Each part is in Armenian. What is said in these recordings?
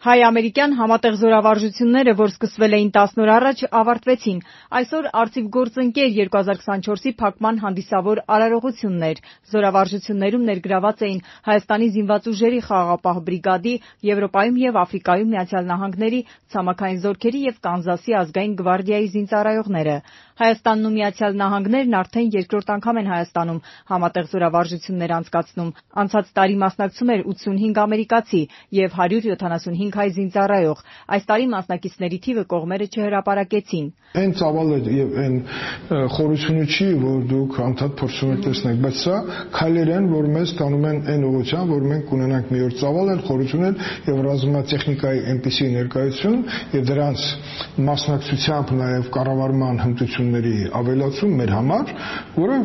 Հայ-ամերիկյան համատեղ զորավարժությունները, որ սկսվել էին 10 օր առաջ, ավարտվեցին։ Այսօր «Արծիվ գործընկեր 2024»-ի փակման հանդիսավոր արարողությունն էր։ Զորավարժություններում ներգրաված էին Հայաստանի զինված ուժերի խաղաղապահ բրիգադի, Եվրոպայում և Աֆրիկայում Միացյալ Նահանգների ցամաքային զորքերի և Կանզասի ազգային գվարդիայի զինծառայողները։ Հայաստանն ու Միացյալ Նահանգներն արդեն երկրորդ անգամ են Հայաստանում համատեղ զորավարժություններ անցկացնում։ Անցած տարի մասնակցում էր 85 ամերիկացի և 175 հայ զինծառայող։ Այս տարի մասնակիցների թիվը կողմերը չհրապարակեցին։ Այն ծավալը եւ այն խորությունը չի, որ դուք անդադ փորձում եք տեսնել, բայց սա քայլեր են, որ մեզ տանում են այն ուղղությամբ, որ մենք կունենանք մի օր ծավալ, խորություն եւ ռազմատեխնիկայի այնպիսի ներկայություն եւ դրանց մասնակցությամբ նաեւ կառավարման հմտությունների ավելացում մեր համար, որը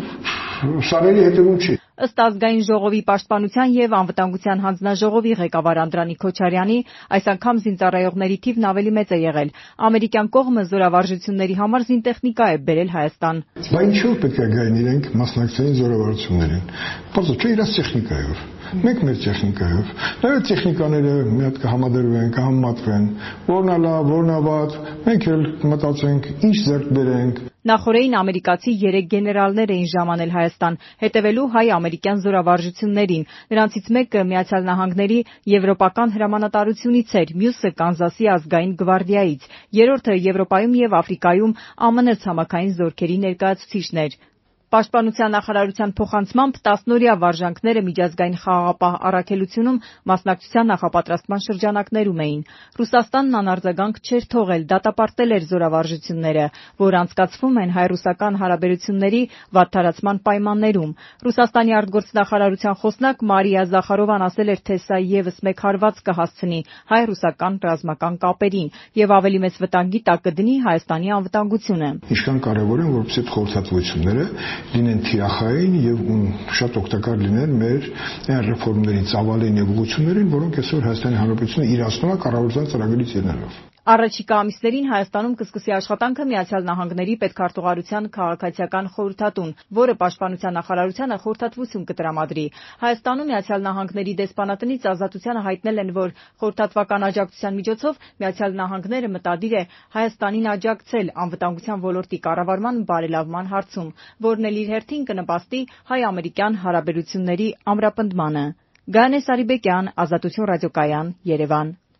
սարերի հետևում չի։ Ըստ ազգային ժողովի պաշտպանության և անվտանգության հանձնաժողովի ղեկավար Անդրանիկ Քոչարյանի, այս անգամ զինծառայողների թիվն ավելի մեծ է եղել։ Ամերիկյան կողմը զորավարժությունների համար զինտեխնիկա է բերել Հայաստան։ Բա ինչու պետք է գային իրենք մասնակցեին զորավարժություններին։ Բարձր չէ իրաց տեխնիկայով։ Մենք մեր տեխնիկայով։ Նաև տեխնիկաները մի հատ կհամադրվեն, կհամեմատվեն, որն է լավ, որն է վատ, մենք էլ մտածենք, ինչ ձեռք բերենք։ Նախորդին ամերիկացի 3 գեներալներ էին ժամանել Հայաստան, հետևելու հայ-ամերիկյան զորավարժություններին։ Նրանցից մեկը Միացյալ Նահանգների եվրոպական հրամանատարությունից էր, մյուսը Կանզասի ազգային գվարդիայից, երրորդը Եվրոպայում և Աֆրիկայում ԱՄՆ ցամաքային զորքերի ներկայացուցիչն էր։ Պաշտպանության նախարարության փոխանցմամբ 10-օրյա վարժանքները միջազգային խաղաղապահ առաքելությունում մասնակցության նախապատրաստման շրջանակներում էին։ Ռուսաստանն անարձագանք չէր թողել, դատապարտել էր զորավարժությունները, որ անցկացվում են հայ-ռուսական հարաբերությունների վատթարացման պայմաններում։ Ռուսաստանի արտգործնախարարության խոսնակ Մարիա Զախարովան ասել էր, թե սա ևս մեկ հարված կհասցնի հայ-ռուսական ռազմական կապերին եւ ավելի մեծ վտանգի տակ կդնի Հայաստանի անվտանգությունը։ Ինչքան կարևոր է, որպեսզի այդ խորհրդատվությունները լինեն թիրախային եւ շատ օգտակար լինեն մեր այն ռեֆորմներին, ծավալին եւ ուղղություններին, որոնք այսօր Հայաստանի Հանրապետությունը իրացնում է կառավարության ծրագրից ելնելով։ Առաջիկա ամիսներին Հայաստանում կսկսի աշխատանքը Միացյալ Նահանգների պետքարտուղարության քաղաքացիական խորհրդատուն, որը պաշտպանության նախարարությանը խորհրդատվություն կտրամադրի։ Հայաստանում Միացյալ Նահանգների դեսպանատնից ազատությանը հայտնել են, որ խորհրդատվական աջակցության միջոցով Միացյալ Նահանգները մտադիր է Հայաստանին աջակցել անվտանգության ոլորտի կառավարման բարելավման հարցում, որն էլ իր հերթին կնպաստի հայ-ամերիկյան հարաբերությունների ամրապնդմանը։ Գայանե Սարիբեկյան, Ազատություն ռադիոկայան, Երևան։